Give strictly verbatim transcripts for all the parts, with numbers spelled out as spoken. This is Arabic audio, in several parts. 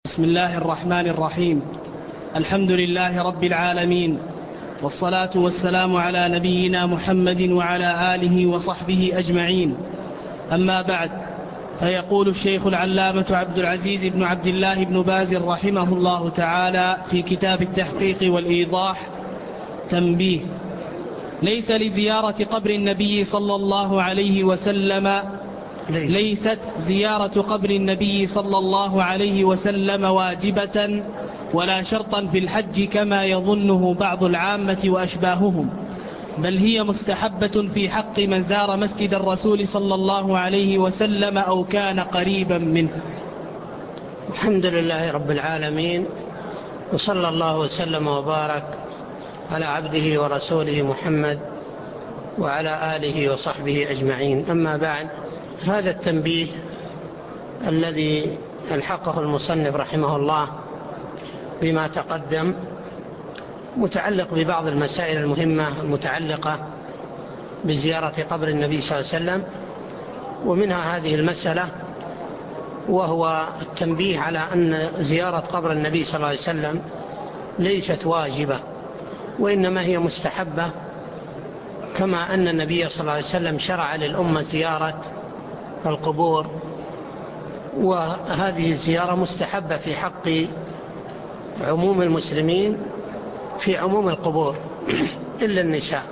بسم الله الرحمن الرحيم. الحمد لله رب العالمين، والصلاة والسلام على نبينا محمد وعلى آله وصحبه أجمعين. أما بعد، فيقول الشيخ العلامة عبد العزيز بن عبد الله بن باز رحمه الله تعالى في كتاب التحقيق والإيضاح: تنبيه: ليس لزيارة قبر النبي صلى الله عليه وسلم ليست زيارة قبر النبي صلى الله عليه وسلم واجبة ولا شرطا في الحج كما يظنه بعض العامة وأشباههم، بل هي مستحبة في حق من زار مسجد الرسول صلى الله عليه وسلم أو كان قريبا منه. الحمد لله رب العالمين، وصلى الله وسلم وبارك على عبده ورسوله محمد وعلى آله وصحبه أجمعين. أما بعد، هذا التنبيه الذي ألحقه المصنف رحمه الله بما تقدم متعلق ببعض المسائل المهمة المتعلقة بزيارة قبر النبي صلى الله عليه وسلم، ومنها هذه المسألة، وهو التنبيه على أن زيارة قبر النبي صلى الله عليه وسلم ليست واجبة، وإنما هي مستحبة، كما أن النبي صلى الله عليه وسلم شرع للأمة زيارة القبور، وهذه الزيارة مستحبة في حق عموم المسلمين في عموم القبور إلا النساء.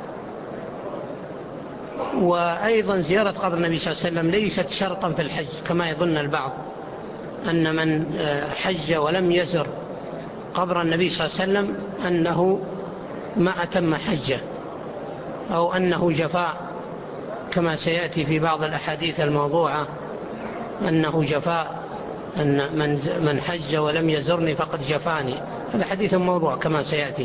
وأيضا زيارة قبر النبي صلى الله عليه وسلم ليست شرطا في الحج كما يظن البعض، أن من حج ولم يزر قبر النبي صلى الله عليه وسلم أنه ما أتم حجه، أو أنه جفاء، كما سيأتي في بعض الأحاديث الموضوعة أنه جفاء، أن من من حج ولم يزرني فقد جفاني. هذا حديث موضوع كما سيأتي.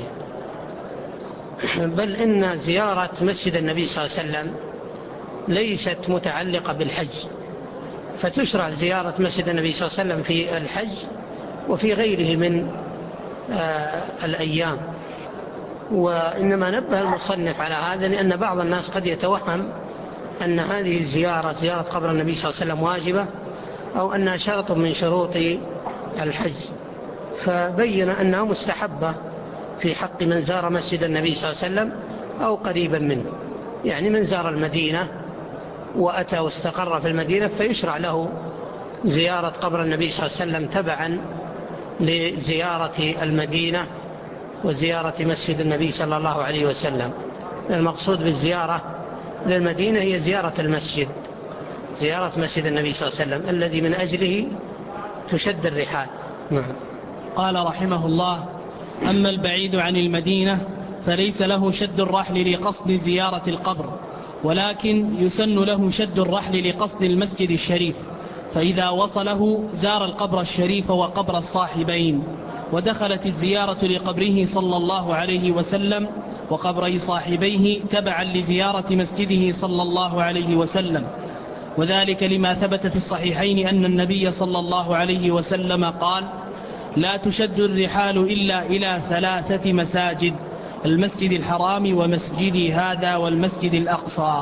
بل إن زيارة مسجد النبي صلى الله عليه وسلم ليست متعلقة بالحج، فتشرع زيارة مسجد النبي صلى الله عليه وسلم في الحج وفي غيره من آه الأيام. وإنما نبه المصنف على هذا لأن بعض الناس قد يتوهم أن هذه الزيارة زيارة قبر النبي صلى الله عليه وسلم واجبة، أو أنها شرط من شروط الحج، فبين أنها مستحبة في حق من زار مسجد النبي صلى الله عليه وسلم أو قريبا منه. يعني من زار المدينة وأتى واستقر في المدينة فيشرع له زيارة قبر النبي صلى الله عليه وسلم تبعا لزيارة المدينة وزيارة مسجد النبي صلى الله عليه وسلم. المقصود بالزيارة للمدينة هي زيارة المسجد، زيارة مسجد النبي صلى الله عليه وسلم الذي من أجله تشد الرحال. قال رحمه الله: أما البعيد عن المدينة فليس له شد الرحل لقصد زيارة القبر، ولكن يسن له شد الرحل لقصد المسجد الشريف، فإذا وصله زار القبر الشريف وقبر الصاحبين، ودخلت الزيارة لقبره صلى الله عليه وسلم وقبري صاحبيه تبعا لزيارة مسجده صلى الله عليه وسلم، وذلك لما ثبت في الصحيحين أن النبي صلى الله عليه وسلم قال: لا تشد الرحال إلا إلى ثلاثة مساجد: المسجد الحرام ومسجدي هذا والمسجد الأقصى.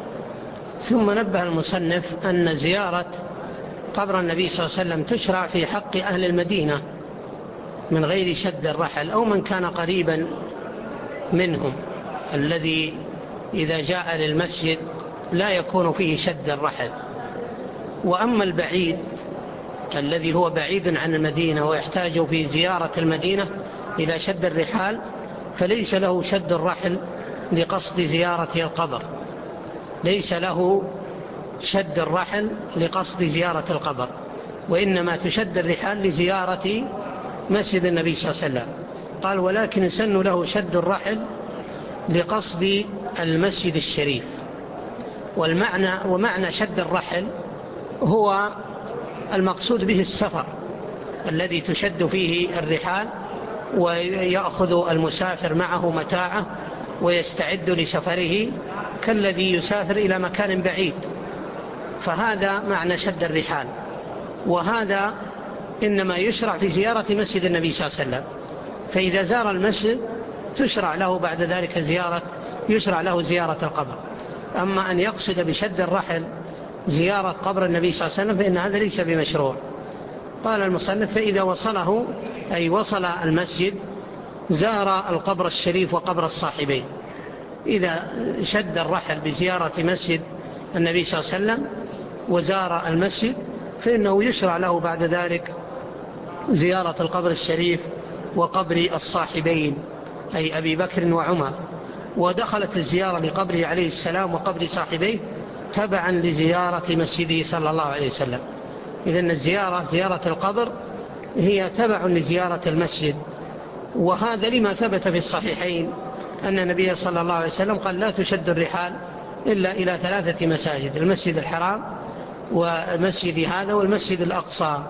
ثم نبه المصنف أن زيارة قبر النبي صلى الله عليه وسلم تشرع في حق أهل المدينة من غير شد الرحل، أو من كان قريبا منهم، الذي إذا جاء للمسجد لا يكون فيه شد الرحل. وأما البعيد الذي هو بعيد عن المدينة ويحتاج في زيارة المدينة إلى شد الرحال، فليس له شد الرحل لقصد زيارة القبر، ليس له شد الرحل لقصد زيارة القبر، وإنما تشد الرحال لزيارة مسجد النبي صلى الله عليه وسلم. قال: ولكن يسن له شد الرحل لقصد المسجد الشريف. والمعنى ومعنى شد الرحل هو المقصود به السفر الذي تشد فيه الرحال، ويأخذ المسافر معه متاعه ويستعد لسفره كالذي يسافر إلى مكان بعيد، فهذا معنى شد الرحال. وهذا إنما يشرع في زيارة مسجد النبي صلى الله عليه وسلم، فإذا زار المسجد تشرع له بعد ذلك زيارة يشرع له زيارة القبر. أما أن يقصد بشد الرحل زيارة قبر النبي صلى الله عليه وسلم فإن هذا ليس بمشروع، قال المصنف: فإذا وصله أي وصل المسجد زار القبر الشريف وقبر الصاحبين. إذا شد الرحل بزيارة مسجد النبي صلى الله عليه وسلم وزار المسجد فإنه يشرع له بعد ذلك زيارة القبر الشريف وقبر الصاحبين أي أبي بكر وعمر. ودخلت الزيارة لقبره عليه السلام وقبر صاحبيه تبعا لزيارة مسجده صلى الله عليه وسلم. إذن الزيارة زيارة القبر هي تبع لزيارة المسجد، وهذا لما ثبت في الصحيحين أن النبي صلى الله عليه وسلم قال: لا تشد الرحال إلا إلى ثلاثة مساجد: المسجد الحرام ومسجد هذا والمسجد الأقصى.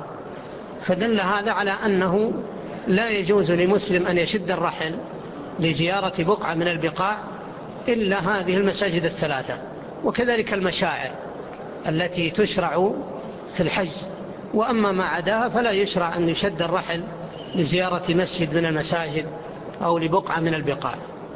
فدل هذا على أنه لا يجوز لمسلم أن يشد الرحل لزيارة بقعة من البقاع إلا هذه المساجد الثلاثة. وكذلك المشاعر التي تشرع في الحج، وأما ما عداها فلا يشرع أن يشد الرحل لزيارة مسجد من المساجد أو لبقعة من البقاع.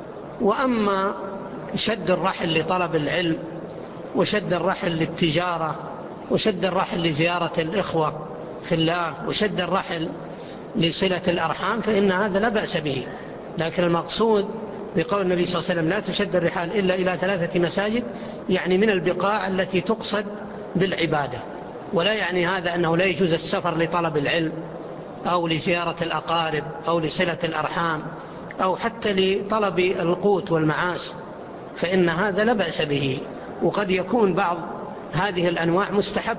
وأما شد الرحل لطلب العلم وشد الرحل للتجارة وشد الرحل لزيارة الإخوة في الله وشد الرحل لصلة الأرحام فإن هذا لا بأس به. لكن المقصود بقول النبي صلى الله عليه وسلم: لا تشد الرحال إلا إلى ثلاثة مساجد، يعني من البقاع التي تقصد بالعبادة. ولا يعني هذا أنه لا يجوز السفر لطلب العلم أو لزيارة الأقارب أو لصلة الأرحام أو حتى لطلب القوت والمعاش، فإن هذا لا بأس به. وقد يكون بعض هذه الأنواع مستحب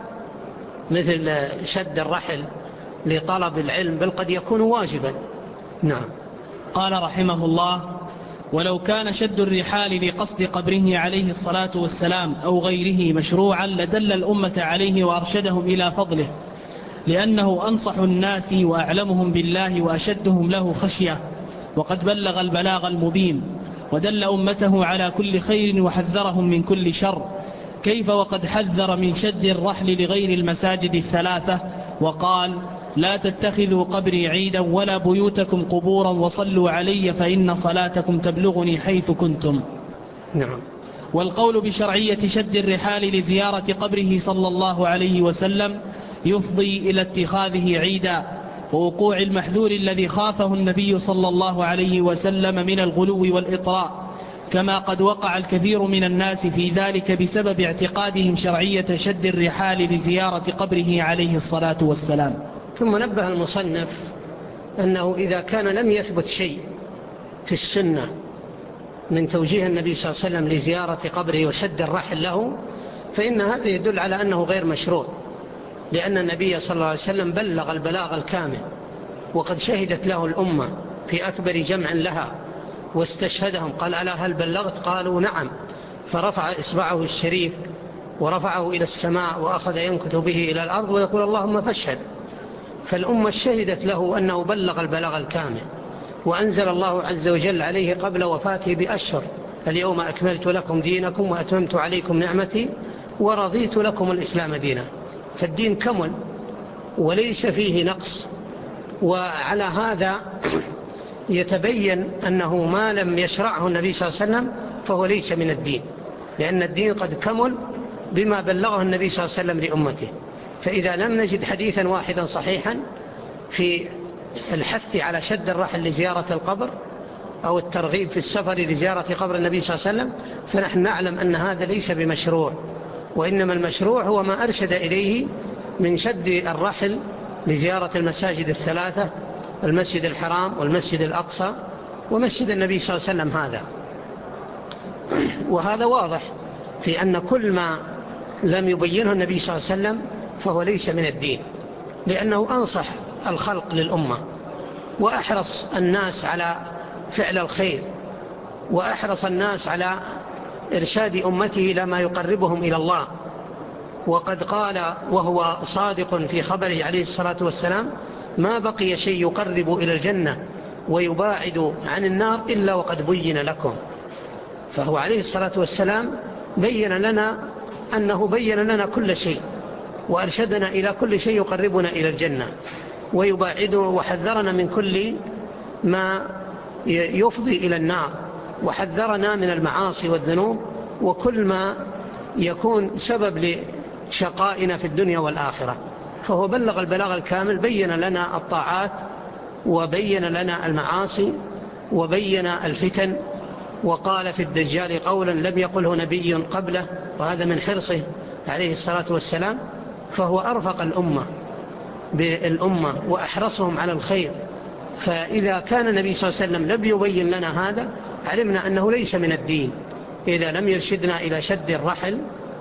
مثل شد الرحل لطلب العلم، بل قد يكون واجبا. نعم. قال رحمه الله: ولو كان شد الرحال لقصد قبره عليه الصلاة والسلام أو غيره مشروعا لدل الأمة عليه وأرشدهم إلى فضله، لأنه أنصح الناس وأعلمهم بالله وأشدهم له خشية، وقد بلغ البلاغ المبين، ودل أمته على كل خير وحذرهم من كل شر. كيف وقد حذر من شد الرحل لغير المساجد الثلاثة وقال: لا تتخذوا قبري عيدا ولا بيوتكم قبورا وصلوا علي فإن صلاتكم تبلغني حيث كنتم. نعم. والقول بشرعية شد الرحال لزيارة قبره صلى الله عليه وسلم يفضي إلى اتخاذه عيدا، ووقوع المحذور الذي خافه النبي صلى الله عليه وسلم من الغلو والإطراء، كما قد وقع الكثير من الناس في ذلك بسبب اعتقادهم شرعية شد الرحال لزيارة قبره عليه الصلاة والسلام. ثم نبه المصنف أنه إذا كان لم يثبت شيء في السنة من توجيه النبي صلى الله عليه وسلم لزيارة قبره وشد الرحل له فإن هذا يدل على أنه غير مشروع، لأن النبي صلى الله عليه وسلم بلغ البلاغ الكامل، وقد شهدت له الأمة في أكبر جمع لها واستشهدهم. قال: ألا هل بلغت؟ قالوا: نعم. فرفع إصبعه الشريف ورفعه إلى السماء وأخذ ينكت به إلى الأرض ويقول: اللهم فاشهد. فالأمة شهدت له أنه بلغ البلاغ الكامل، وأنزل الله عز وجل عليه قبل وفاته بأشهر: اليوم أكملت لكم دينكم وأتممت عليكم نعمتي ورضيت لكم الإسلام دينا. فالدين كمل وليس فيه نقص. وعلى هذا يتبين أنه ما لم يشرعه النبي صلى الله عليه وسلم فهو ليس من الدين، لأن الدين قد كمل بما بلغه النبي صلى الله عليه وسلم لأمته. فإذا لم نجد حديثا واحدا صحيحا في الحث على شد الرحل لزيارة القبر أو الترغيب في السفر لزيارة قبر النبي صلى الله عليه وسلم فنحن نعلم أن هذا ليس بمشروع، وإنما المشروع هو ما أرشد إليه من شد الرحل لزيارة المساجد الثلاثة: المسجد الحرام والمسجد الأقصى ومسجد النبي صلى الله عليه وسلم. هذا وهذا واضح في أن كل ما لم يبينه النبي صلى الله عليه وسلم فهو ليس من الدين، لأنه أنصح الخلق للأمة وأحرص الناس على فعل الخير وأحرص الناس على إرشاد أمته إلى ما يقربهم إلى الله. وقد قال وهو صادق في خبره عليه الصلاة والسلام: ما بقي شيء يقرب إلى الجنة ويباعد عن النار إلا وقد بين لكم. فهو عليه الصلاة والسلام بين لنا أنه بين لنا كل شيء وأرشدنا إلى كل شيء يقربنا إلى الجنة ويباعد، وحذرنا من كل ما يفضي إلى النار، وحذرنا من المعاصي والذنوب وكل ما يكون سبب لشقائنا في الدنيا والآخرة. فهو بلغ البلاغ الكامل، بين لنا الطاعات وبين لنا المعاصي وبين الفتن، وقال في الدجال قولا لم يقله نبي قبله، وهذا من حرصه عليه الصلاة والسلام. فهو أرفق الأمة بالأمة وأحرصهم على الخير. فإذا كان النبي صلى الله عليه وسلم لم يبين لنا هذا علمنا أنه ليس من الدين. إذا لم يرشدنا إلى شد الرحل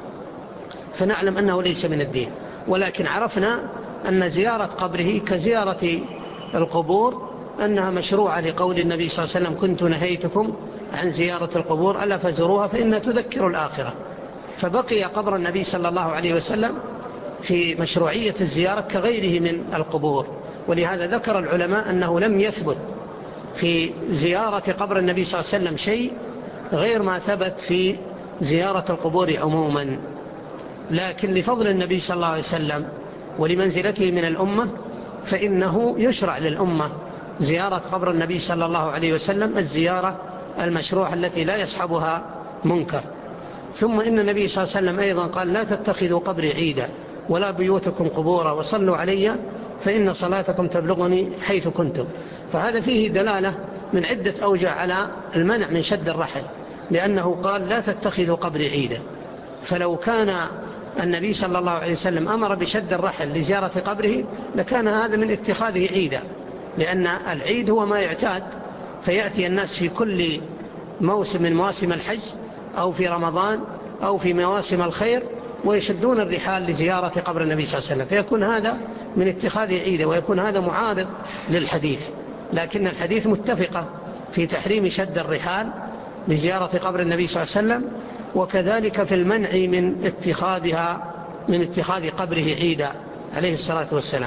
فنعلم أنه ليس من الدين. ولكن عرفنا أن زيارة قبره كزيارة القبور أنها مشروعة لقول النبي صلى الله عليه وسلم كنت نهيتكم عن زيارة القبور ألا فزوروها فإنها تذكر الآخرة. فبقي قبر النبي صلى الله عليه وسلم في مشروعية الزيارة كغيره من القبور. ولهذا ذكر العلماء أنه لم يثبت في زيارة قبر النبي صلى الله عليه وسلم شيء غير ما ثبت في زيارة القبور عموما. لكن لفضل النبي صلى الله عليه وسلم ولمنزلته من الأمة فإنه يشرع للأمة زيارة قبر النبي صلى الله عليه وسلم الزيارة المشروعة التي لا يصحبها منكر. ثم إن النبي صلى الله عليه وسلم أيضا قال لا تتخذوا قبري عيدا ولا بيوتكم قبورا وصلوا علي فإن صلاتكم تبلغني حيث كنتم. فهذا فيه دلالة من عدة أوجه على المنع من شد الرحل، لأنه قال لا تتخذوا قبري عيدا. فلو كان النبي صلى الله عليه وسلم أمر بشد الرحل لزيارة قبره لكان هذا من اتخاذه عيدا، لأن العيد هو ما يعتاد، فيأتي الناس في كل موسم من مواسم الحج أو في رمضان أو في مواسم الخير ويشدون الرحال لزيارة قبر النبي صلى الله عليه وسلم، فيكون هذا من اتخاذ عيدا ويكون هذا معارض للحديث. لكن الحديث متفقة في تحريم شد الرحال لزيارة قبر النبي صلى الله عليه وسلم، وكذلك في المنع من اتخاذها من اتخاذ قبره عيدا عليه الصلاة والسلام.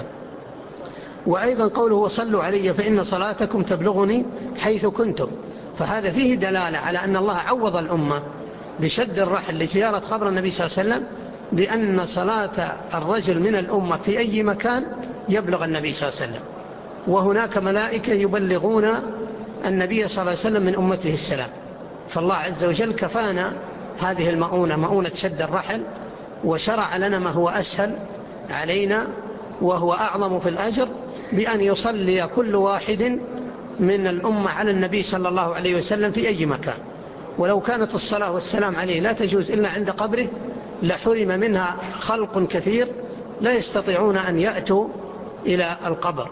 وأيضا قوله وصلوا علي فإن صلاتكم تبلغني حيث كنتم، فهذا فيه دلالة على أن الله عوض الأمة بشد الرحل لزيارة قبر النبي صلى الله عليه وسلم بأن صلاة الرجل من الأمة في أي مكان يبلغ النبي صلى الله عليه وسلم، وهناك ملائكة يبلغون النبي صلى الله عليه وسلم من أمته السلام. فالله عز وجل كفانا هذه المؤونة، مؤونة شد الرحل، وشرع لنا ما هو أسهل علينا وهو أعظم في الأجر بأن يصلي كل واحد من الأمة على النبي صلى الله عليه وسلم في أي مكان. ولو كانت الصلاة والسلام عليه لا تجوز إلا عند قبره لحرم منها خلق كثير لا يستطيعون أن يأتوا إلى القبر.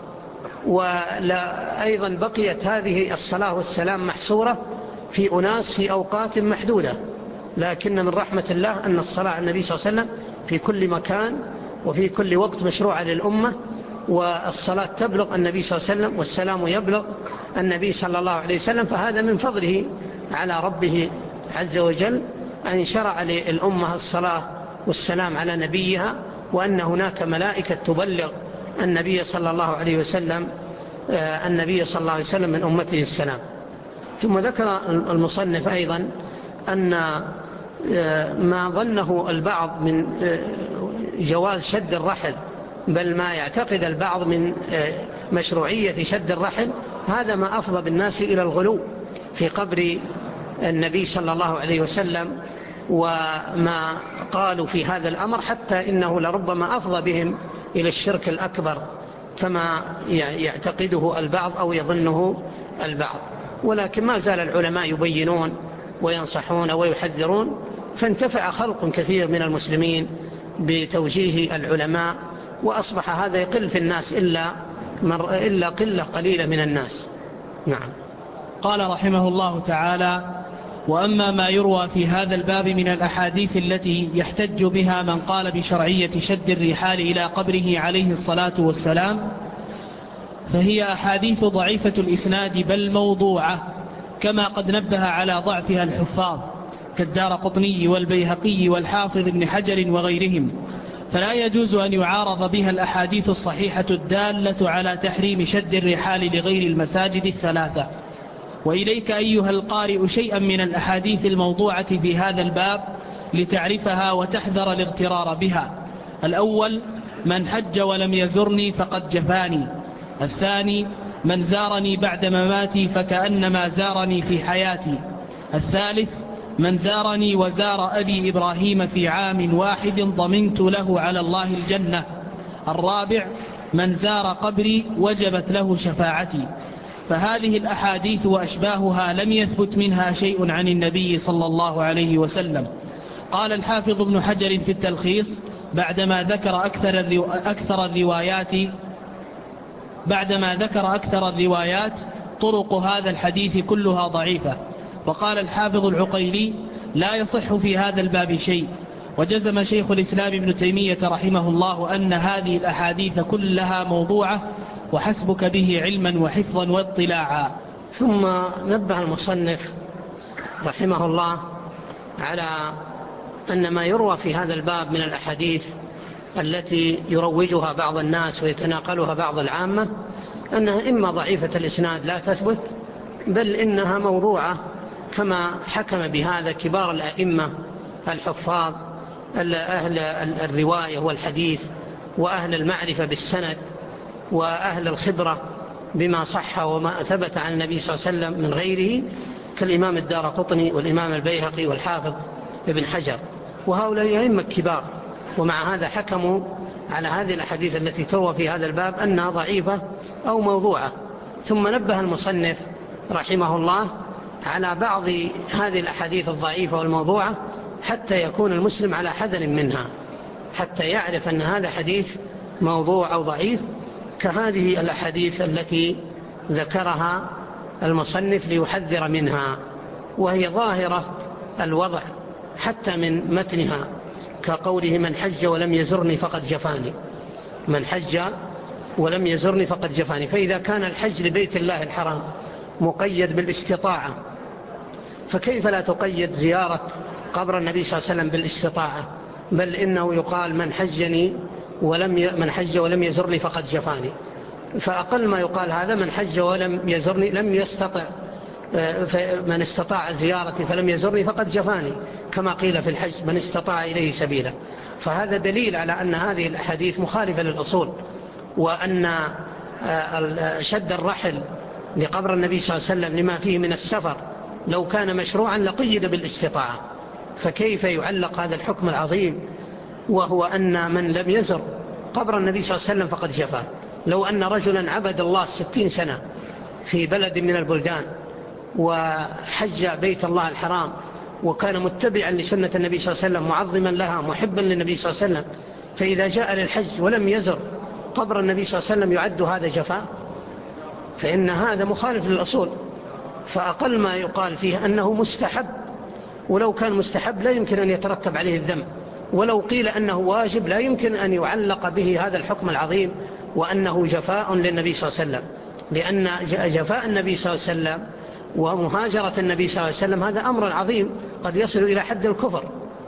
وأيضا بقيت هذه الصلاة والسلام محصورة في أناس في أوقات محدودة، لكن من رحمة الله أن الصلاة على النبي صلى الله عليه وسلم في كل مكان وفي كل وقت مشروعة للأمة، والصلاة تبلغ النبي صلى الله عليه وسلم والسلام يبلغ النبي صلى الله عليه وسلم. فهذا من فضله على ربه عز وجل أن شرع للأمة الصلاة والسلام على نبيها، وأن هناك ملائكة تبلغ النبي صلى الله عليه وسلم النبي صلى الله عليه وسلم من أمته السلام. ثم ذكر المصنف أيضا أن ما ظنه البعض من جواز شد الرحل، بل ما يعتقد البعض من مشروعية شد الرحل، هذا ما أفضى بالناس إلى الغلو في قبر النبي صلى الله عليه وسلم وما قالوا في هذا الأمر، حتى إنه لربما أفضى بهم إلى الشرك الأكبر كما يعتقده البعض أو يظنه البعض. ولكن ما زال العلماء يبينون وينصحون ويحذرون، فانتفع خلق كثير من المسلمين بتوجيه العلماء، وأصبح هذا يقل في الناس إلا, إلا قلة قليلة من الناس. نعم. قال رحمه الله تعالى: وأما ما يروى في هذا الباب من الأحاديث التي يحتج بها من قال بشرعية شد الرحال إلى قبره عليه الصلاة والسلام فهي أحاديث ضعيفة الإسناد بل موضوعة، كما قد نبه على ضعفها الحفاظ كالدارقطني والبيهقي والحافظ ابن حجر وغيرهم، فلا يجوز أن يعارض بها الأحاديث الصحيحة الدالة على تحريم شد الرحال لغير المساجد الثلاثة. وإليك أيها القارئ شيئا من الأحاديث الموضوعة في هذا الباب لتعرفها وتحذر الاغترار بها. الأول: من حج ولم يزرني فقد جفاني. الثاني: من زارني بعد مماتي فكأنما زارني في حياتي. الثالث: من زارني وزار أبي إبراهيم في عام واحد ضمنت له على الله الجنة. الرابع من زار قبري وجبت له شفاعتي. فهذه الأحاديث وأشباهها لم يثبت منها شيء عن النبي صلى الله عليه وسلم. قال الحافظ ابن حجر في التلخيص بعدما ذكر أكثر, الرو... أكثر الروايات بعدما ذكر أكثر الروايات طرق هذا الحديث كلها ضعيفة. وقال الحافظ العقيلي لا يصح في هذا الباب شيء. وجزم شيخ الإسلام ابن تيمية رحمه الله أن هذه الأحاديث كلها موضوعة وحسبك به علما وحفظا واطلاعا. ثم نبه المصنف رحمه الله على أن ما يروى في هذا الباب من الأحاديث التي يروجها بعض الناس ويتناقلها بعض العامة أنها إما ضعيفة الإسناد لا تثبت، بل إنها موضوعة كما حكم بهذا كبار الأئمة الحفاظ أهل الرواية والحديث وأهل المعرفة بالسند وأهل الخبرة بما صح وما ثبت عن النبي صلى الله عليه وسلم من غيره، كالإمام الدارقطني والإمام البيهقي والحافظ ابن حجر، وهؤلاء أئمة كبار. ومع هذا حكموا على هذه الأحاديث التي تروى في هذا الباب أنها ضعيفة أو موضوعة. ثم نبه المصنف رحمه الله على بعض هذه الأحاديث الضعيفة والموضوعة حتى يكون المسلم على حذر منها، حتى يعرف أن هذا حديث موضوع أو ضعيف، كهذه الأحاديث التي ذكرها المصنف ليحذر منها، وهي ظاهرة الوضع حتى من متنها، كقوله من حج ولم يزرني فقد جفاني، من حج ولم يزرني فقد جفاني. فإذا كان الحج لبيت الله الحرام مقيد بالاستطاعة، فكيف لا تقيد زيارة قبر النبي صلى الله عليه وسلم بالاستطاعة؟ بل إنه يقال من حجني ولم ي... من حج ولم يزرني فقد جفاني. فأقل ما يقال هذا من حج ولم يزرني لم يستطع، من استطاع زيارتي فلم يزرني فقد جفاني، كما قيل في الحج من استطاع إليه سبيلا. فهذا دليل على أن هذه الحديث مخالفة للأصول، وأن شد الرحل لقبر النبي صلى الله عليه وسلم لما فيه من السفر لو كان مشروعا لقيد بالاستطاعة، فكيف يعلق هذا الحكم العظيم وهو أن من لم يزر قبر النبي صلى الله عليه وسلم فقد جفاه؟ لو أن رجلا عبد الله ستين سنة في بلد من البلدان وحج بيت الله الحرام وكان متبعا لسنة النبي صلى الله عليه وسلم معظما لها محبا للنبي صلى الله عليه وسلم، فإذا جاء للحج ولم يزر قبر النبي صلى الله عليه وسلم يعد هذا جفاء؟ فإن هذا مخالف للأصول. فأقل ما يقال فيه أنه مستحب، ولو كان مستحب لا يمكن أن يترتب عليه الذنب، ولو قيل أنه واجب لا يمكن أن يعلق به هذا الحكم العظيم وأنه جفاء للنبي صلى الله عليه وسلم، لأن جفاء النبي صلى الله عليه وسلم ومهاجرة النبي صلى الله عليه وسلم هذا أمر عظيم قد يصل إلى حد الكفر.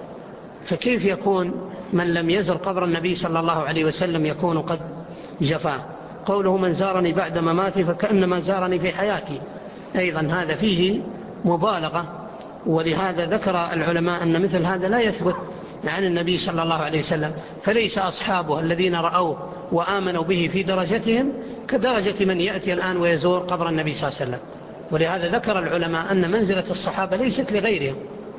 فكيف يكون من لم يزر قبر النبي صلى الله عليه وسلم يكون قد جفاه؟ قوله من زارني بعد مماتي فكأنما زارني في حياتي، أيضا هذا فيه مبالغة. ولهذا ذكر العلماء أن مثل هذا لا يثبت عن النبي صلى الله عليه وسلم، فليس أصحابه الذين رأوه وآمنوا به في درجتهم كدرجة من يأتي الآن ويزور قبر النبي صلى الله عليه وسلم. ولهذا ذكر العلماء أن منزلة الصحابة ليست لغيرهم،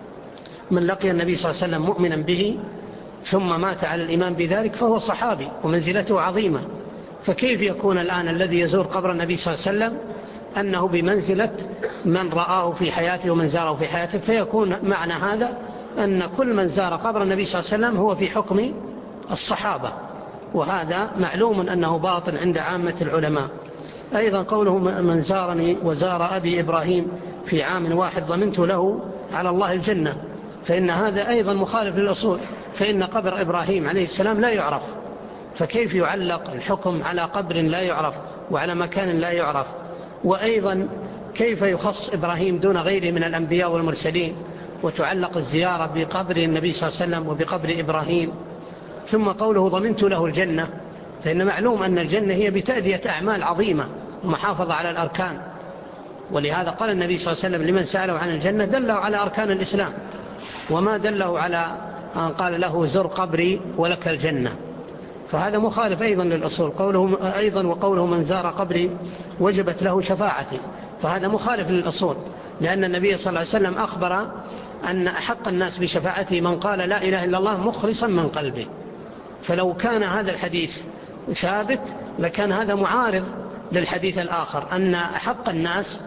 من لقي النبي صلى الله عليه وسلم مؤمنا به ثم مات على الإيمان بذلك فهو صحابي ومنزلته عظيمة. فكيف يكون الآن الذي يزور قبر النبي صلى الله عليه وسلم أنه بمنزلة من رآه في حياته ومن زاره في حياته؟ فيكون معنى هذا أن كل من زار قبر النبي صلى الله عليه وسلم هو في حكم الصحابة، وهذا معلوم أنه باطل عند عامة العلماء. أيضا قوله من زارني وزار أبي إبراهيم في عام واحد ضمنت له على الله الجنة، فإن هذا أيضا مخالف للأصول، فإن قبر إبراهيم عليه السلام لا يعرف، فكيف يعلق الحكم على قبر لا يعرف وعلى مكان لا يعرف؟ وأيضا كيف يخص إبراهيم دون غيره من الأنبياء والمرسلين وتعلق الزيارة بقبر النبي صلى الله عليه وسلم وبقبر إبراهيم؟ ثم قوله ضمنت له الجنة، فإن معلوم أن الجنة هي بتأدية أعمال عظيمة ومحافظة على الأركان، ولهذا قال النبي صلى الله عليه وسلم لمن سأله عن الجنة دله على أركان الإسلام، وما دله على أن قال له زر قبري ولك الجنة. فهذا مخالف أيضا للأصول. قوله أيضا وقوله من زار قبري وجبت له شفاعتي، فهذا مخالف للأصول، لأن النبي صلى الله عليه وسلم أخبر أن أحق الناس بشفاعته من قال لا إله إلا الله مخلصا من قلبه. فلو كان هذا الحديث ثابت لكان هذا معارض للحديث الآخر أن أحق الناس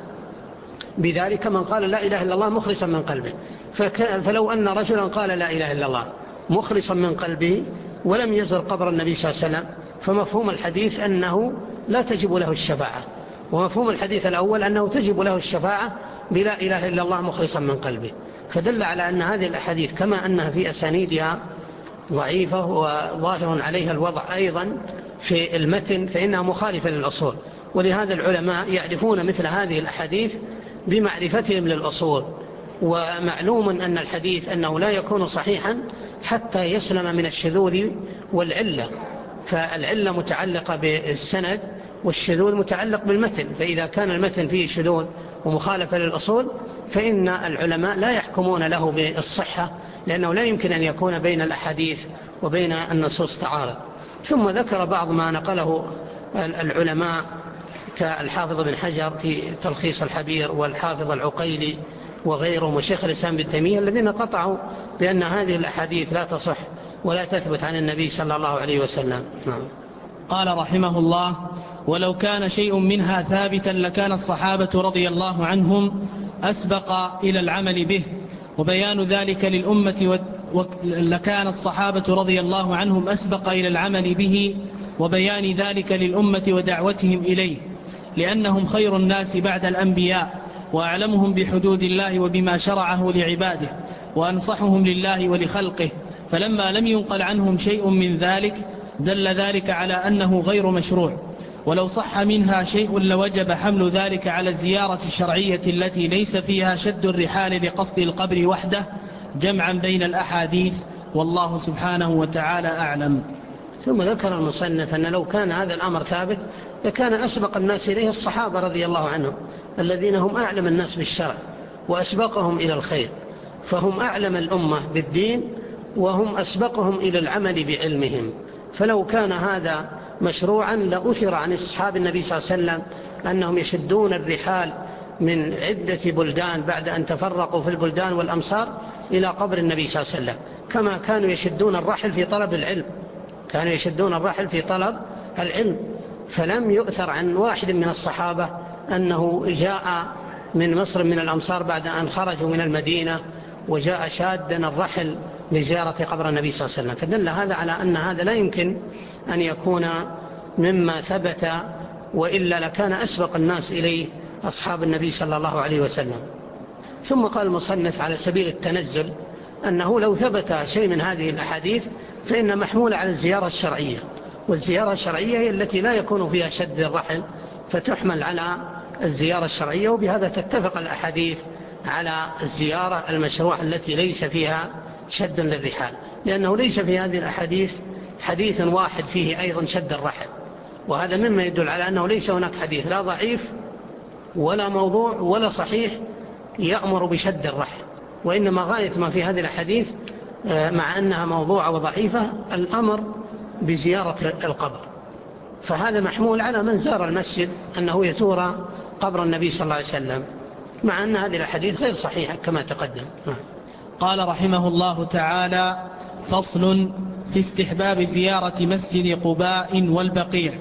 بذلك من قال لا إله إلا الله مخلصا من قلبه. فلو أن رجلا قال لا إله إلا الله مخلصا من قلبه ولم يزر قبر النبي صلى الله عليه وسلم فمفهوم الحديث أنه لا تجب له الشفاعة، ومفهوم الحديث الأول أنه تجب له الشفاعة بلا إله إلا الله مخلصا من قلبه. فدل على أن هذه الأحاديث كما أنها في أسانيدها ضعيفة وظاهر عليها الوضع أيضا في المتن فإنها مخالفة للأصول. ولهذا العلماء يعرفون مثل هذه الأحاديث بمعرفتهم للأصول، ومعلوم أن الحديث أنه لا يكون صحيحا حتى يسلم من الشذوذ والعلة، فالعلة متعلقة بالسند والشذوذ متعلق بالمتن، فإذا كان المتن فيه شذوذ ومخالفة للأصول فإن العلماء لا يحكمون له بالصحة، لأنه لا يمكن أن يكون بين الأحاديث وبين النصوص تعارض. ثم ذكر بعض ما نقله العلماء كالحافظ بن حجر في تلخيص الحبير والحافظ العقيلي وغيرهم وشيخ الإسلام بن تيمية الذين قطعوا بأن هذه الأحاديث لا تصح ولا تثبت عن النبي صلى الله عليه وسلم. نعم. قال رحمه الله: ولو كان شيء منها ثابتا لكان الصحابة رضي الله عنهم أسبق إلى العمل به، وبيان ذلك للأمة و... لكان الصحابة رضي الله عنهم أسبق إلى العمل به وبيان ذلك للأمة ودعوتهم إليه، لأنهم خير الناس بعد الأنبياء وأعلمهم بحدود الله وبما شرعه لعباده وأنصحهم لله ولخلقه، فلما لم ينقل عنهم شيء من ذلك دل ذلك على أنه غير مشروع. ولو صح منها شيء لوجب حمل ذلك على الزيارة الشرعية التي ليس فيها شد الرحال لقصد القبر وحده، جمعا بين الأحاديث، والله سبحانه وتعالى أعلم. ثم ذكر المصنف أن لو كان هذا الأمر ثابت لكان أسبق الناس إليه الصحابة رضي الله عنهم الذين هم أعلم الناس بالشرع وأسبقهم إلى الخير، فهم أعلم الأمة بالدين وهم أسبقهم إلى العمل بعلمهم. فلو كان هذا مشروعا لأثر عن أصحاب النبي صلى الله عليه وسلم أنهم يشدون الرحال من عدة بلدان بعد أن تفرقوا في البلدان والأمصار إلى قبر النبي صلى الله عليه وسلم، كما كانوا يشدون الرحل في طلب العلم، كانوا يشدون الرحل في طلب العلم. فلم يؤثر عن واحد من الصحابة أنه جاء من مصر من الأمصار بعد أن خرجوا من المدينة وجاء شادا الرحل لزيارة قبر النبي صلى الله عليه وسلم، فدل هذا على أن هذا لا يمكن أن يكون مما ثبت، وإلا لكان أسبق الناس إليه أصحاب النبي صلى الله عليه وسلم. ثم قال المصنف على سبيل التنزل أنه لو ثبت شيء من هذه الأحاديث فإن محمول على الزيارة الشرعية، والزيارة الشرعية هي التي لا يكون فيها شد الرحل فتحمل على الزيارة الشرعية، وبهذا تتفق الأحاديث على الزيارة المشروعة التي ليس فيها شد للرحال، لأنه ليس في هذه الأحاديث حديث واحد فيه أيضا شد الرحل، وهذا مما يدل على أنه ليس هناك حديث لا ضعيف ولا موضوع ولا صحيح يأمر بشد الرحل، وإنما غاية ما في هذه الحديث مع أنها موضوعة وضعيفة الأمر بزيارة القبر. فهذا محمول على من زار المسجد أنه يزور قبر النبي صلى الله عليه وسلم، مع أن هذه الحديث غير صحيحة كما تقدم. قال رحمه الله تعالى: فصل في استحباب زيارة مسجد قباء والبقيع.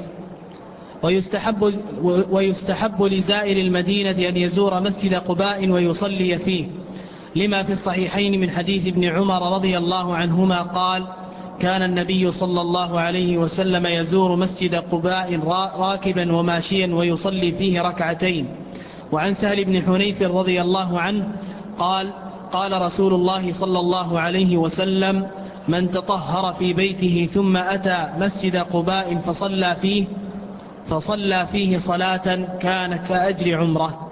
ويستحب, ويستحب لزائر المدينة أن يزور مسجد قباء ويصلي فيه، لما في الصحيحين من حديث ابن عمر رضي الله عنهما قال: كان النبي صلى الله عليه وسلم يزور مسجد قباء راكبا وماشيا ويصلي فيه ركعتين. وعن سهل بن حنيف رضي الله عنه قال: قال رسول الله صلى الله عليه وسلم: من تطهر في بيته ثم أتى مسجد قباء فصلى فيه فصلى فيه صلاة كان كأجر عمره.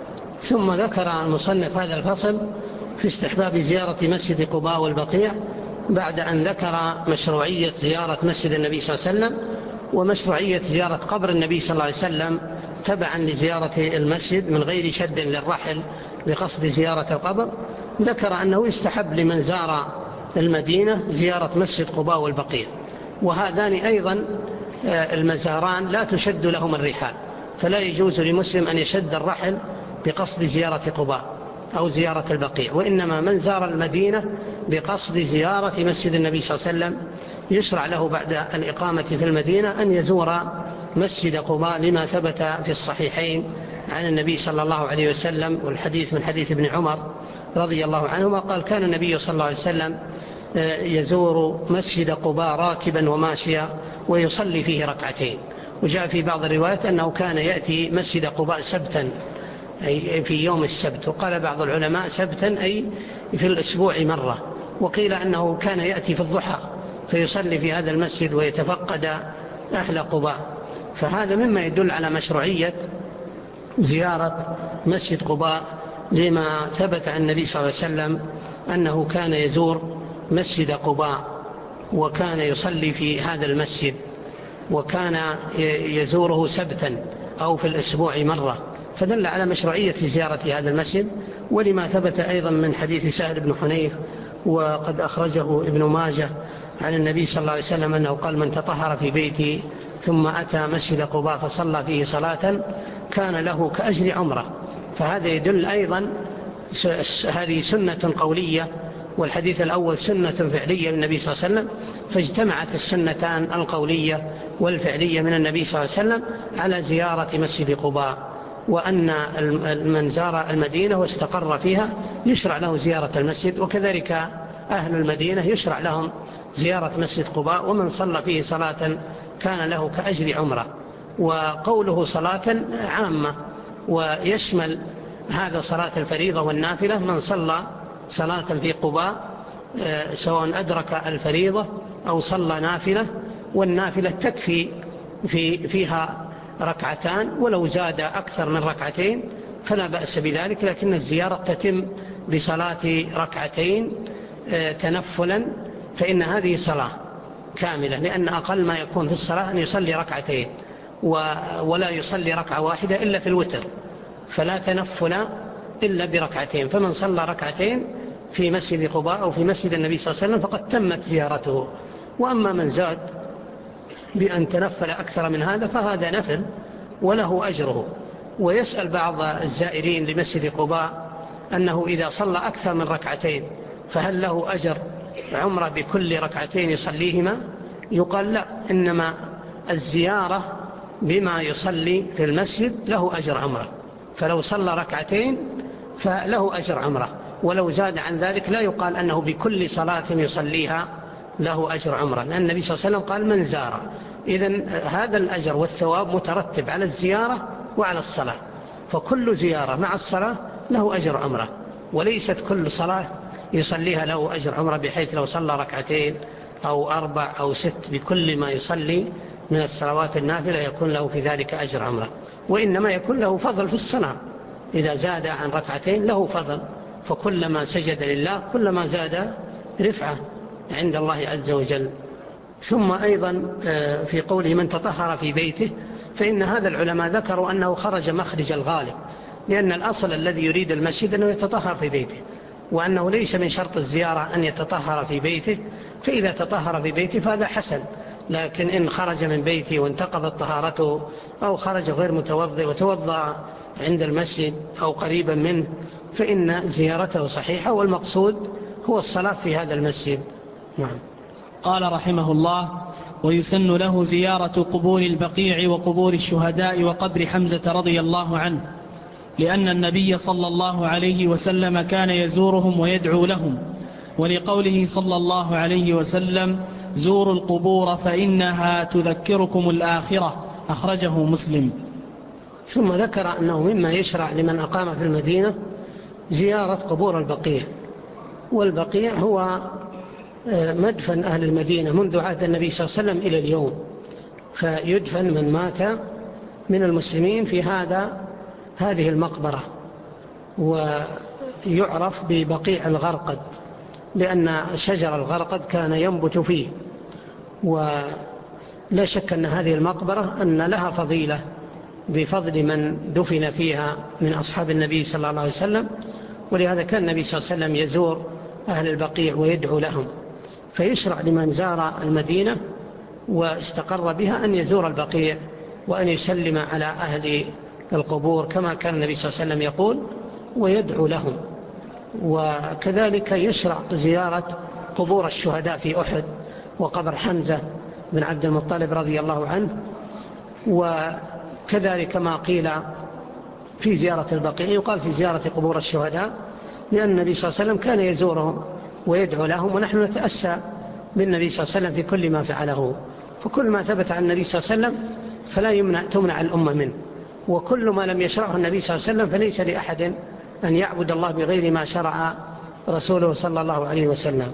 ثم ذكر المصنف هذا الفصل في استحباب زيارة مسجد قباء والبقيع بعد أن ذكر مشروعية زيارة مسجد النبي صلى الله عليه وسلم ومشروعية زيارة قبر النبي صلى الله عليه وسلم تبعا لزيارة المسجد من غير شد للرحل بقصد زيارة القبر. ذكر أنه يستحب لمن زار المدينة زيارة مسجد قباء والبقيع، وهذان أيضا المزاران لا تشد لهم الرحال، فلا يجوز لمسلم أن يشد الرحل بقصد زيارة قباء أو زيارة البقيع، وإنما من زار المدينة بقصد زيارة مسجد النبي صلى الله عليه وسلم يشرع له بعد الإقامة في المدينة أن يزور مسجد قباء، لما ثبت في الصحيحين عن النبي صلى الله عليه وسلم، والحديث من حديث ابن عمر رضي الله عنهما قال: كان النبي صلى الله عليه وسلم يزور مسجد قباء راكبا وماشيا ويصلي فيه ركعتين. وجاء في بعض الروايات أنه كان يأتي مسجد قباء سبتا، أي في يوم السبت، وقال بعض العلماء سبتا أي في الأسبوع مرة، وقيل أنه كان يأتي في الضحى فيصلي في هذا المسجد ويتفقد أهل قباء. فهذا مما يدل على مشروعية زيارة مسجد قباء، لما ثبت عن النبي صلى الله عليه وسلم أنه كان يزور مسجد قباء وكان يصلي في هذا المسجد، وكان يزوره سبتا أو في الأسبوع مرة، فدل على مشروعية زيارة هذا المسجد. ولما ثبت أيضا من حديث سهل بن حنيف وقد أخرجه ابن ماجه عن النبي صلى الله عليه وسلم أنه قال: من تطهر في بيته ثم أتى مسجد قباء فصلى فيه صلاة كان له كأجر عمره. فهذا يدل أيضا هذه سنة قولية، والحديث الأول سنة فعلية للنبي صلى الله عليه وسلم، فاجتمعت السنتان القولية والفعلية من النبي صلى الله عليه وسلم على زيارة مسجد قباء، وأن من زار المدينة واستقر فيها يشرع له زيارة المسجد، وكذلك أهل المدينة يشرع لهم زيارة مسجد قباء، ومن صلى فيه صلاة كان له كأجر عمره. وقوله صلاة عامة ويشمل هذا صلاة الفريضة والنافلة. من صلى صلاة في قباء سواء أدرك الفريضة أو صلى نافلة، والنافلة تكفي في فيها ركعتان، ولو زاد أكثر من ركعتين فلا بأس بذلك، لكن الزيارة تتم بصلاة ركعتين تنفلا، فإن هذه صلاة كاملة، لأن أقل ما يكون في الصلاة أن يصلي ركعتين، ولا يصلي ركعة واحدة إلا في الوتر، فلا تنفل إلا بركعتين. فمن صلى ركعتين في مسجد قباء أو في مسجد النبي صلى الله عليه وسلم فقد تمت زيارته. وأما من زاد بأن تنفل أكثر من هذا فهذا نفل وله أجره. ويسأل بعض الزائرين لمسجد قباء أنه إذا صلى أكثر من ركعتين فهل له أجر عمره بكل ركعتين يصليهما؟ يقال لا، إنما الزيارة بما يصلي في المسجد له أجر عمره، فلو صلى ركعتين فله أجر عمره، ولو زاد عن ذلك لا يقال أنه بكل صلاة يصليها له أجر عمره، لأن النبي صلى الله عليه وسلم قال: من زار. إذن هذا الأجر والثواب مترتب على الزيارة وعلى الصلاة، فكل زيارة مع الصلاة له أجر عمره، وليست كل صلاة يصليها له أجر عمره، بحيث لو صلى ركعتين أو أربع أو ست بكل ما يصلي من الصلوات النافلة يكون له في ذلك أجر عمره، وإنما يكون له فضل في الصلاة. إذا زاد عن ركعتين له فضل، فكلما سجد لله كلما زاد رفعة عند الله عز وجل. ثم أيضا في قوله: من تطهر في بيته، فإن هذا العلماء ذكروا أنه خرج مخرج الغالب، لأن الأصل الذي يريد المسجد أنه يتطهر في بيته، وأنه ليس من شرط الزيارة أن يتطهر في بيته، فإذا تطهر في بيته فهذا حسن. لكن إن خرج من بيته وانتقضت طهارته، أو خرج غير متوضئ وتوضأ عند المسجد أو قريبا منه، فإن زيارته صحيحة، والمقصود هو الصلاة في هذا المسجد. نعم. قال رحمه الله: ويسن له زيارة قبور البقيع وقبور الشهداء وقبر حمزة رضي الله عنه، لأن النبي صلى الله عليه وسلم كان يزورهم ويدعو لهم، ولقوله صلى الله عليه وسلم: زوروا القبور فإنها تذكركم الآخرة، أخرجه مسلم. ثم ذكر أنه مما يشرع لمن أقام في المدينة زيارة قبور البقيع، والبقيع هو مدفن أهل المدينة منذ عهد النبي صلى الله عليه وسلم إلى اليوم، فيدفن من مات من المسلمين في هذا هذه المقبرة، ويعرف ببقيع الغرقد، لأن شجر الغرقد كان ينبت فيه. ولا شك أن هذه المقبرة أن لها فضيلة بفضل من دفن فيها من أصحاب النبي صلى الله عليه وسلم، ولهذا كان النبي صلى الله عليه وسلم يزور أهل البقيع ويدعو لهم. فيشرع لمن زار المدينة واستقر بها أن يزور البقيع وأن يسلم على أهل القبور كما كان النبي صلى الله عليه وسلم يقول، ويدعو لهم. وكذلك يشرع زيارة قبور الشهداء في أحد، وقبر حمزة بن عبد المطلب رضي الله عنه. وكذلك ما قيل في زيارة البقيع، يقال في زيارة قبور الشهداء، لأن النبي صلى الله عليه وسلم كان يزورهم ويدعو لهم، ونحن نتأسى بالنبي صلى الله عليه وسلم في كل ما فعله. فكل ما ثبت عن النبي صلى الله عليه وسلم فلا يمنع تمنع الأمة منه، وكل ما لم يشرعه النبي صلى الله عليه وسلم فليس لأحد أن يعبد الله بغير ما شرع رسوله صلى الله عليه وسلم.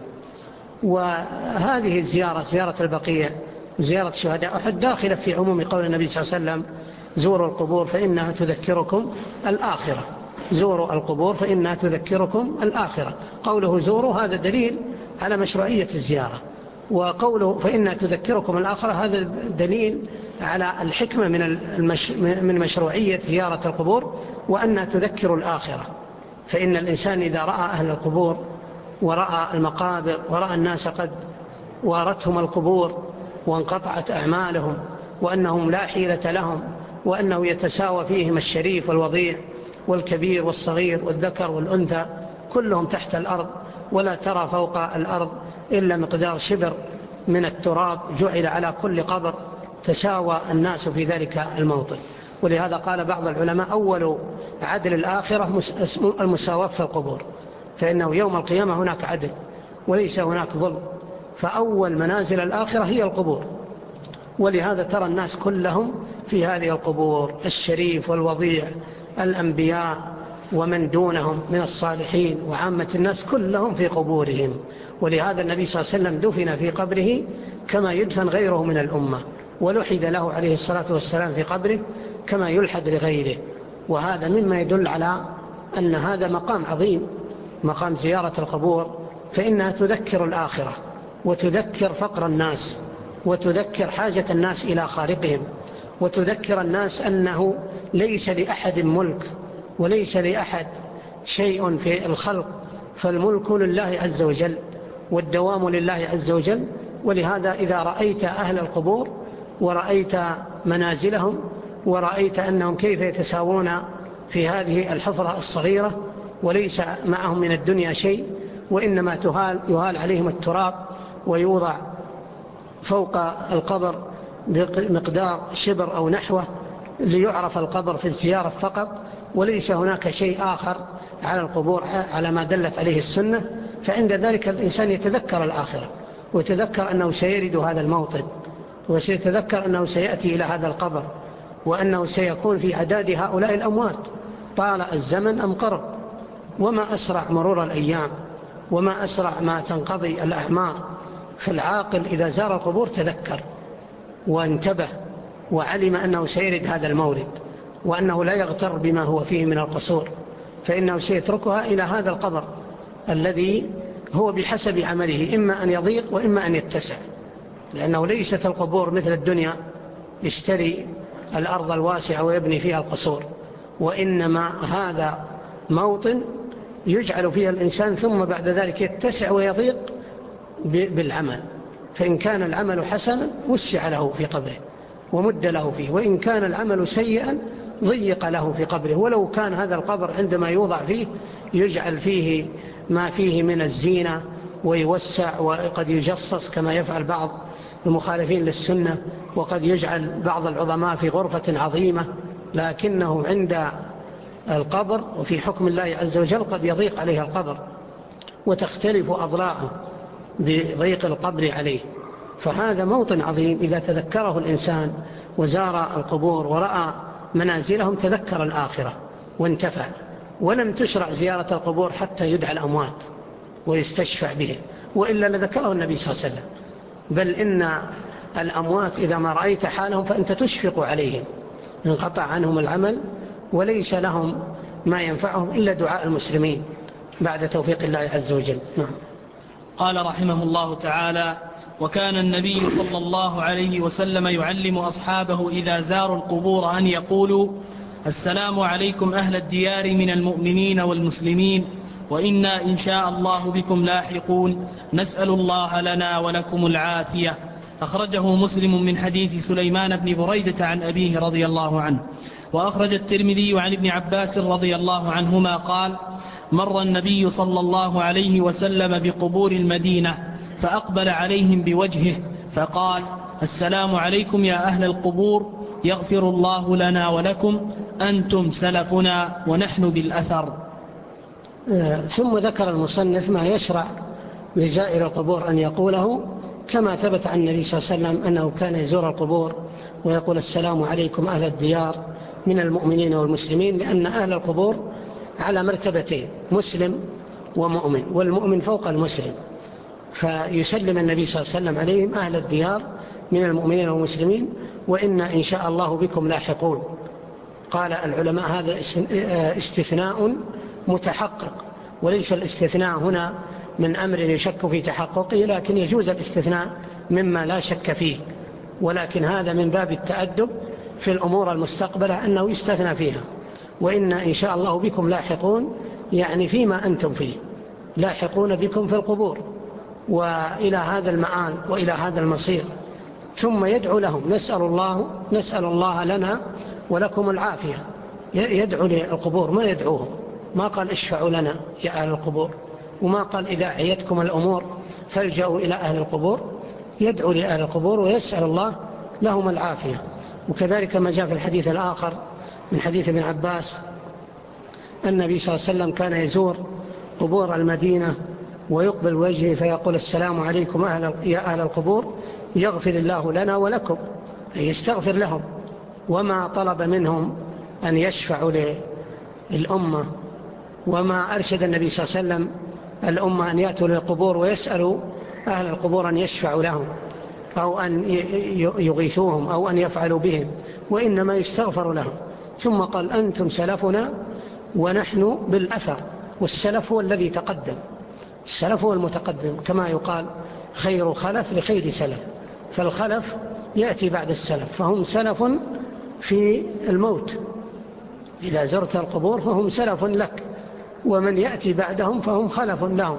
وهذه الزيارة، زيارة البقيع وزيارة شهداء أحد، داخلة في عموم قول النبي صلى الله عليه وسلم: زوروا القبور فإنها تذكركم الآخرة. زوروا القبور فإنها تذكركم الآخرة. قوله زوروا هذا دليل على مشروعية الزيارة، وقوله فإنها تذكركم الآخرة هذا دليل على الحكمة من المش... من مشروعية زيارة القبور، وأنها تذكر الآخرة. فإن الإنسان إذا رأى أهل القبور ورأى المقابر ورأى الناس قد وارتهم القبور وانقطعت أعمالهم، وأنهم لا حيلة لهم، وأنه يتساوى فيهم الشريف والوضيع والكبير والصغير والذكر والأنثى كلهم تحت الأرض، ولا ترى فوق الأرض إلا مقدار شبر من التراب جعل على كل قبر، تساوى الناس في ذلك الموطن. ولهذا قال بعض العلماء: أول عدل الآخرة المساواة في القبور، فإنه يوم القيامة هناك عدل وليس هناك ظلم، فأول منازل الآخرة هي القبور. ولهذا ترى الناس كلهم في هذه القبور، الشريف والوضيع، الأنبياء ومن دونهم من الصالحين، وعامة الناس كلهم في قبورهم. ولهذا النبي صلى الله عليه وسلم دفن في قبره كما يدفن غيره من الأمة، ولحد له عليه الصلاة والسلام في قبره كما يلحد لغيره. وهذا مما يدل على أن هذا مقام عظيم، مقام زيارة القبور، فإنها تذكر الآخرة، وتذكر فقر الناس، وتذكر حاجة الناس إلى خالقهم، وتذكر الناس أنه ليس لأحد ملك وليس لأحد شيء في الخلق، فالملك لله عز وجل والدوام لله عز وجل. ولهذا إذا رأيت أهل القبور ورأيت منازلهم ورأيت أنهم كيف يتساوون في هذه الحفرة الصغيرة وليس معهم من الدنيا شيء، وإنما تهال يهال عليهم التراب ويوضع فوق القبر بمقدار شبر أو نحوه ليعرف القبر في الزيارة فقط، وليس هناك شيء آخر على القبور على ما دلت عليه السنة، فعند ذلك الإنسان يتذكر الآخرة، ويتذكر أنه سيرد هذا الموطن، وسيتذكر أنه سيأتي إلى هذا القبر، وأنه سيكون في عداد هؤلاء الأموات طال الزمن أم قرب. وما أسرع مرور الأيام، وما أسرع ما تنقضي الأعمار. فالعاقل إذا زار القبور تذكر وانتبه وعلم أنه سيرد هذا المورد، وأنه لا يغتر بما هو فيه من القصور، فإنه سيتركها إلى هذا القبر الذي هو بحسب عمله، إما أن يضيق وإما أن يتسع، لأنه ليست القبور مثل الدنيا يشتري الأرض الواسعة ويبني فيها القصور، وإنما هذا موطن يجعل فيها الإنسان ثم بعد ذلك يتسع ويضيق بالعمل. فإن كان العمل حسنا وسع له في قبره ومد له فيه، وإن كان العمل سيئا ضيق له في قبره. ولو كان هذا القبر عندما يوضع فيه يجعل فيه ما فيه من الزينة ويوسع، وقد يجصص كما يفعل بعض المخالفين للسنة، وقد يجعل بعض العظماء في غرفة عظيمة، لكنه عند القبر وفي حكم الله عز وجل قد يضيق عليه القبر وتختلف أضلاعه بضيق القبر عليه. فهذا موطن عظيم إذا تذكره الإنسان وزار القبور ورأى منازلهم تذكر الآخرة وانتفع. ولم تشرع زيارة القبور حتى يدعى الأموات ويستشفع به، وإلا لذكره النبي صلى الله عليه وسلم. بل إن الأموات إذا ما رأيت حالهم فأنت تشفق عليهم، انقطع عنهم العمل وليس لهم ما ينفعهم إلا دعاء المسلمين بعد توفيق الله عز وجل. نعم. قال رحمه الله تعالى: وكان النبي صلى الله عليه وسلم يعلم أصحابه إذا زاروا القبور أن يقولوا: السلام عليكم أهل الديار من المؤمنين والمسلمين، وإنا إن شاء الله بكم لاحقون، نسأل الله لنا ولكم العافية. أخرجه مسلم من حديث سليمان بن بريدة عن أبيه رضي الله عنه. وأخرج الترمذي عن ابن عباس رضي الله عنهما قال: مر النبي صلى الله عليه وسلم بقبور المدينة فأقبل عليهم بوجهه فقال: السلام عليكم يا أهل القبور، يغفر الله لنا ولكم، أنتم سلفنا ونحن بالأثر. ثم ذكر المصنف ما يشرع لزائر القبور أن يقوله، كما ثبت عن النبي صلى الله عليه وسلم أنه كان يزور القبور ويقول: السلام عليكم أهل الديار من المؤمنين والمسلمين، لأن أهل القبور على مرتبتين: مسلم ومؤمن، والمؤمن فوق المسلم، فيسلم النبي صلى الله عليه وسلم عليهم: أهل الديار من المؤمنين والمسلمين، وإن إن شاء الله بكم لاحقون. قال العلماء: هذا استثناء متحقق، وليس الاستثناء هنا من أمر يشك في تحققه، لكن يجوز الاستثناء مما لا شك فيه، ولكن هذا من باب التأدب في الأمور المستقبلة أنه يستثنى فيها. وإن إن شاء الله بكم لاحقون، يعني فيما أنتم فيه، لاحقون بكم في القبور وإلى هذا المآل وإلى هذا المصير. ثم يدعو لهم: نسأل الله نسأل الله لنا ولكم العافية. يدعو للقبور، ما يدعوهم، ما قال اشفعوا لنا يا أهل القبور، وما قال إذا عيتكم الأمور فالجأوا إلى أهل القبور. يدعو لأهل القبور ويسأل الله لهم العافية. وكذلك ما جاء في الحديث الآخر من حديث ابن عباس: النبي صلى الله عليه وسلم كان يزور قبور المدينة ويقبل وجهه فيقول: السلام عليكم أهل يا أهل القبور، يغفر الله لنا ولكم، يستغفر لهم. وما طلب منهم أن يشفعوا للأمة، وما أرشد النبي صلى الله عليه وسلم الأمة أن يأتوا للقبور ويسألوا أهل القبور أن يشفعوا لهم أو أن يغيثوهم أو أن يفعلوا بهم، وإنما يستغفر لهم. ثم قال: أنتم سلفنا ونحن بالأثر. والسلف هو الذي تقدم، السلف هو المتقدم، كما يقال: خير خلف لخير سلف، فالخلف يأتي بعد السلف، فهم سلف في الموت. إذا زرت القبور فهم سلف لك، ومن يأتي بعدهم فهم خلف لهم.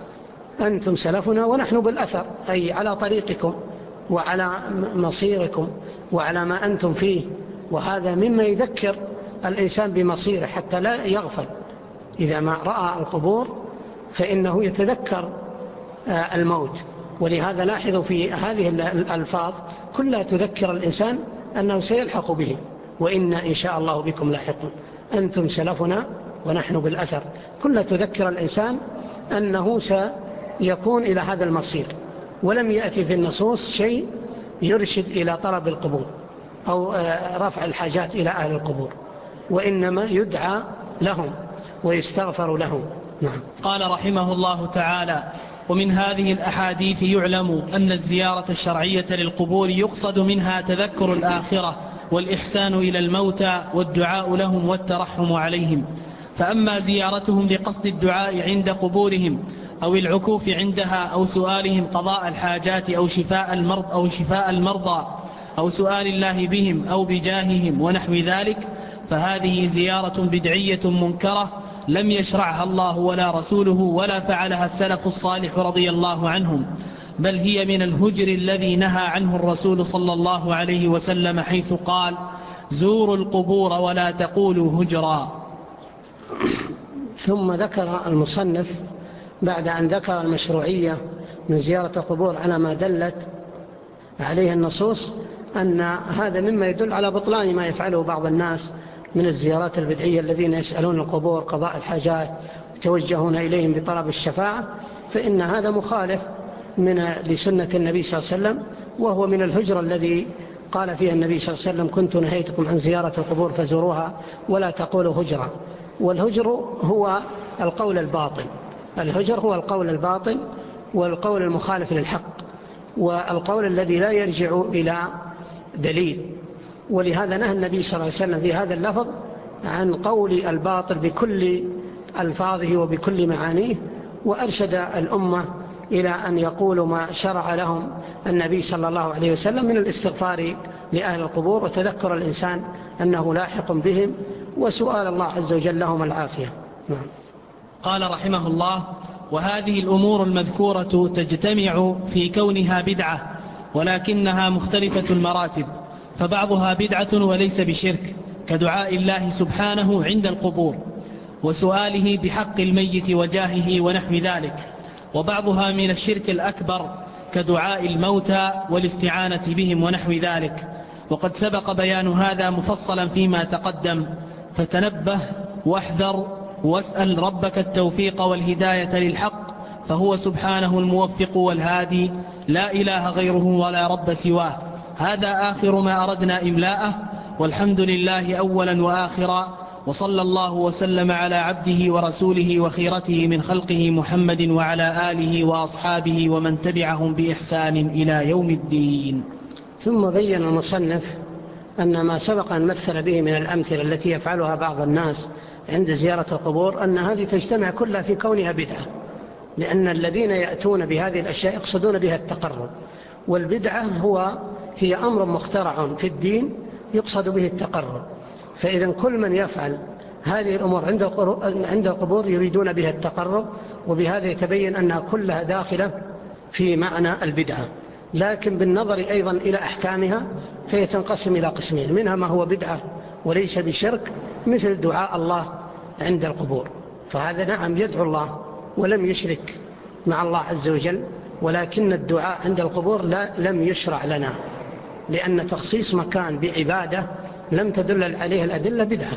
أنتم سلفنا ونحن بالأثر، أي على طريقكم وعلى مصيركم وعلى ما أنتم فيه. وهذا مما يذكر الإنسان بمصيره حتى لا يغفل. إذا ما رأى القبور فإنه يتذكر الموت. ولهذا لاحظوا في هذه الألفاظ كلها تذكر الإنسان أنه سيلحق به: وإن إن شاء الله بكم لاحقون، أنتم سلفنا ونحن بالأثر. كلها تذكر الإنسان أنه سيكون إلى هذا المصير. ولم يأتي في النصوص شيء يرشد إلى طلب القبور أو رفع الحاجات إلى أهل القبور، وإنما يدعى لهم ويستغفر لهم. نعم. قال رحمه الله تعالى: ومن هذه الأحاديث يعلم أن الزيارة الشرعية للقبور يقصد منها تذكر الآخرة والإحسان إلى الموتى والدعاء لهم والترحم عليهم. فأما زيارتهم لقصد الدعاء عند قبورهم أو العكوف عندها أو سؤالهم قضاء الحاجات أو شفاء المرض أو شفاء المرضى أو سؤال الله بهم أو بجاههم ونحو ذلك، فهذه زيارة بدعية منكرة لم يشرعها الله ولا رسوله ولا فعلها السلف الصالح رضي الله عنهم، بل هي من الهجر الذي نهى عنه الرسول صلى الله عليه وسلم، حيث قال: زوروا القبور ولا تقولوا هجرا. ثم ذكر المصنف بعد أن ذكر المشروعية من زيارة القبور على ما دلت عليه النصوص أن هذا مما يدل على بطلان ما يفعله بعض الناس من الزيارات البدعية الذين يسألون القبور قضاء الحاجات يتوجهون إليهم بطلب الشفاعة، فإن هذا مخالف من لسنة النبي صلى الله عليه وسلم، وهو من الهجر الذي قال فيه النبي صلى الله عليه وسلم: كنت نهيتكم عن زيارة القبور فزوروها ولا تقولوا هجرا. والهجر هو القول الباطل، الهجر هو القول الباطل والقول المخالف للحق، والقول الذي لا يرجع إلى دليل. ولهذا نهى النبي صلى الله عليه وسلم في هذا اللفظ عن قول الباطل بكل ألفاظه وبكل معانيه، وأرشد الأمة إلى أن يقولوا ما شرع لهم النبي صلى الله عليه وسلم من الاستغفار لأهل القبور وتذكر الإنسان أنه لاحق بهم وسؤال الله عز وجل لهم العافية. نعم. قال رحمه الله: وهذه الأمور المذكورة تجتمع في كونها بدعة، ولكنها مختلفة المراتب، فبعضها بدعة وليس بشرك، كدعاء الله سبحانه عند القبور وسؤاله بحق الميت وجاهه ونحو ذلك، وبعضها من الشرك الأكبر كدعاء الموتى والاستعانة بهم ونحو ذلك، وقد سبق بيان هذا مفصلا فيما تقدم، فتنبه واحذر واسأل ربك التوفيق والهداية للحق، فهو سبحانه الموفق والهادي، لا إله غيره ولا رب سواه. هذا آخر ما أردنا إملاءه، والحمد لله أولا وآخرا، وصلى الله وسلم على عبده ورسوله وخيرته من خلقه محمد وعلى آله وأصحابه ومن تبعهم بإحسان إلى يوم الدين. ثم بين المصنف أن ما سبق أن مثل به من الأمثلة التي يفعلها بعض الناس عند زيارة القبور أن هذه تجتمع كلها في كونها بدعة، لأن الذين يأتون بهذه الأشياء يقصدون بها التقرب، والبدعة هو هي أمر مخترع في الدين يقصد به التقرب. فإذا كل من يفعل هذه الأمور عند القبور يريدون بها التقرب، وبهذا يتبين أنها كلها داخلة في معنى البدعة. لكن بالنظر أيضا إلى أحكامها فهي تنقسم إلى قسمين، منها ما هو بدعة وليس بشرك، مثل دعاء الله عند القبور، فهذا نعم يدعو الله ولم يشرك مع الله عز وجل، ولكن الدعاء عند القبور لا لم يشرع لنا، لأن تخصيص مكان بعبادة لم تدل عليه الأدلة بدعة.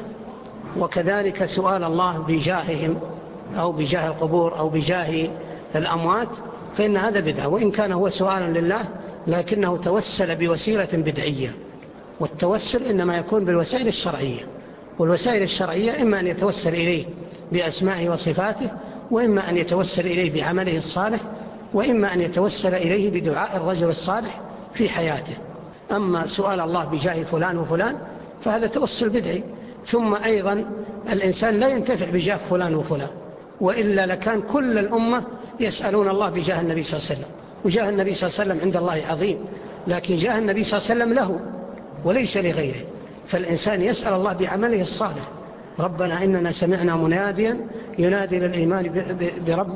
وكذلك سؤال الله بجاههم أو بجاه القبور أو بجاه الأموات فإن هذا بدعة، وإن كان هو سؤالا لله لكنه توسل بوسيلة بدعية، والتوسل إنما يكون بالوسائل الشرعية، والوسائل الشرعية إما أن يتوسل إليه بأسمائه وصفاته، وإما أن يتوسل إليه بعمله الصالح، وإما أن يتوسل إليه بدعاء الرجل الصالح في حياته. أما سؤال الله بجاه فلان وفلان فهذا توسل بدعي. ثم أيضا الإنسان لا ينتفع بجاه فلان وفلان، وإلا لكان كل الأمة يسألون الله بجاه النبي صلى الله عليه وسلم، وجاه النبي صلى الله عليه وسلم عند الله عظيم، لكن جاه النبي صلى الله عليه وسلم له وليس لغيره. فالإنسان يسأل الله بعمله الصالح، ربنا إننا سمعنا مناديا ينادي للإيمان برب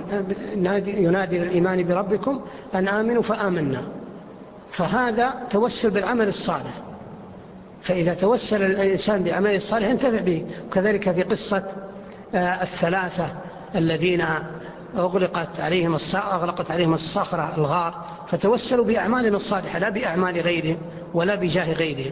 ينادي للإيمان بربكم أن آمنوا فآمنا، فهذا توسل بالعمل الصالح. فإذا توسل الإنسان بعمله الصالح ينتفع به. وكذلك في قصة الثلاثة الذين أغلقت عليهم أغلقت عليهم الصخرة الغار، فتوسلوا بأعمالهم الصالحة لا بأعمال غيرهم ولا بجاه غيرهم.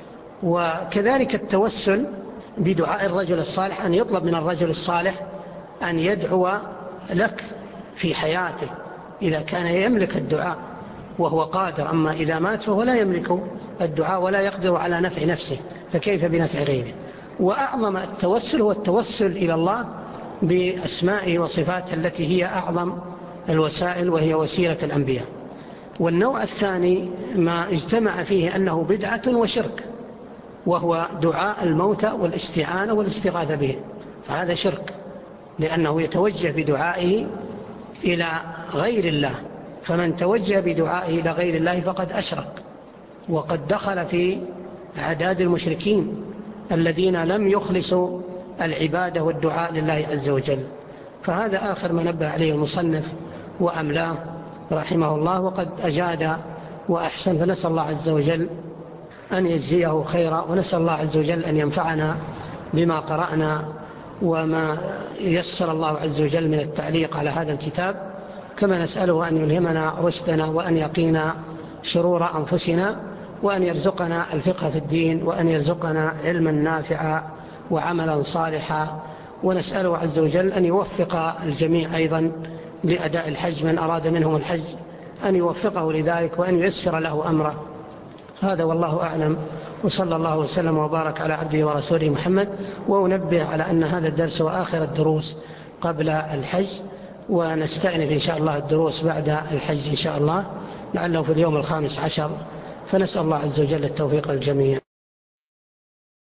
وكذلك التوسل بدعاء الرجل الصالح، أن يطلب من الرجل الصالح أن يدعو لك في حياته إذا كان يملك الدعاء وهو قادر، أما إذا مات فهو لا يملك الدعاء ولا يقدر على نفع نفسه، فكيف بنفع غيره. وأعظم التوسل هو التوسل إلى الله بأسمائه وصفاته التي هي أعظم الوسائل وهي وسيلة الأنبياء. والنوع الثاني ما اجتمع فيه أنه بدعة وشرك، وهو دعاء الموتى والاستعانة والاستغاثة به، فهذا شرك لأنه يتوجه بدعائه إلى غير الله، فمن توجه بدعائه إلى غير الله فقد أشرك، وقد دخل في أعداد المشركين الذين لم يخلصوا العبادة والدعاء لله عز وجل. فهذا آخر ما نبه عليه المصنف وأملاه رحمه الله، وقد أجاد وأحسن، فنسأل الله عز وجل أن يجزيه خيرا، ونسأل الله عز وجل أن ينفعنا بما قرأنا وما يسر الله عز وجل من التعليق على هذا الكتاب، كما نسأله أن يلهمنا رشدنا وأن يقينا شرور أنفسنا، وأن يرزقنا الفقه في الدين، وأن يرزقنا علما نافعا وعملا صالحا. ونسأله عز وجل أن يوفق الجميع أيضا لأداء الحج، من أراد منهم الحج أن يوفقه لذلك وأن ييسر له أمره. هذا والله أعلم، وصلى الله وسلم وبارك على عبده ورسوله محمد. وأنبه على أن هذا الدرس وآخر الدروس قبل الحج، ونستأنف إن شاء الله الدروس بعد الحج إن شاء الله، لعله في اليوم الخامس عشر، فنسأل الله عز وجل التوفيق الجميع.